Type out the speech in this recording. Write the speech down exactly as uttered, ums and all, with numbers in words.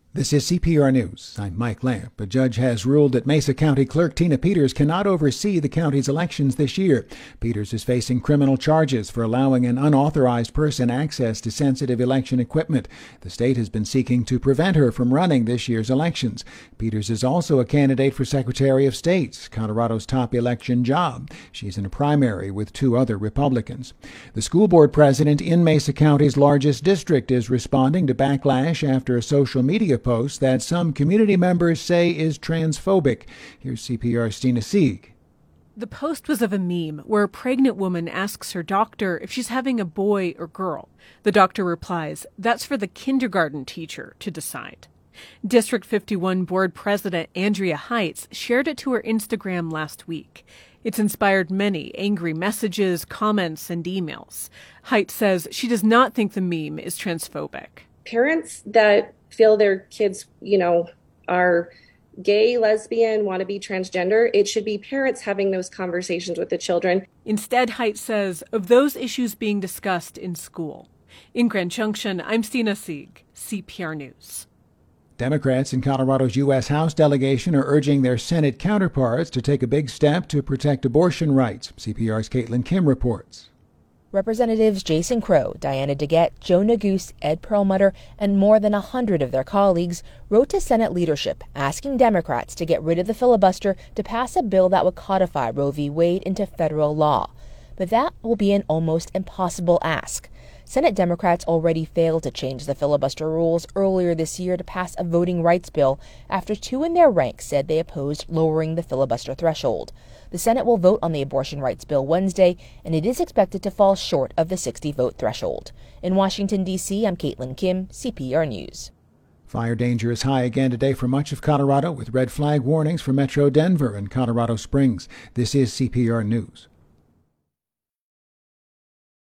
This is C P R News. I'm Mike Lamp. A judge has ruled that Mesa County Clerk Tina Peters cannot oversee the county's elections this year. Peters is facing criminal charges for allowing an unauthorized person access to sensitive election equipment. The state has been seeking to prevent her from running this year's elections. Peters is also a candidate for Secretary of State, Colorado's top election job. She's in a primary with two other Republicans. The school board president in Mesa County's largest district is responding to backlash after a social media post that some community members say is transphobic. Here's C P R's Stina Sieg. The post was of a meme where a pregnant woman asks her doctor if she's having a boy or girl. The doctor replies, "That's for the kindergarten teacher to decide." District fifty-one board president Andrea Heights shared it to her Instagram last week. It's inspired many angry messages, comments, and emails. Heights says she does not think the meme is transphobic. Parents that feel their kids, you know, are gay, lesbian, want to be transgender, it should be parents having those conversations with the children. Instead, Heights says, of those issues being discussed in school. In Grand Junction, I'm Stina Sieg, C P R News. Democrats in Colorado's U S House delegation are urging their Senate counterparts to take a big step to protect abortion rights. C P R's Caitlin Kim reports. Representatives Jason Crow, Diana DeGette, Joe Neguse, Ed Perlmutter, and more than a hundred of their colleagues wrote to Senate leadership asking Democrats to get rid of the filibuster to pass a bill that would codify Roe v. Wade into federal law. But that will be an almost impossible ask. Senate Democrats already failed to change the filibuster rules earlier this year to pass a voting rights bill after two in their ranks said they opposed lowering the filibuster threshold. The Senate will vote on the abortion rights bill Wednesday, and it is expected to fall short of the sixty-vote threshold. In Washington, D C, I'm Caitlin Kim, C P R News. Fire danger is high again today for much of Colorado, with red flag warnings for Metro Denver and Colorado Springs. This is C P R News.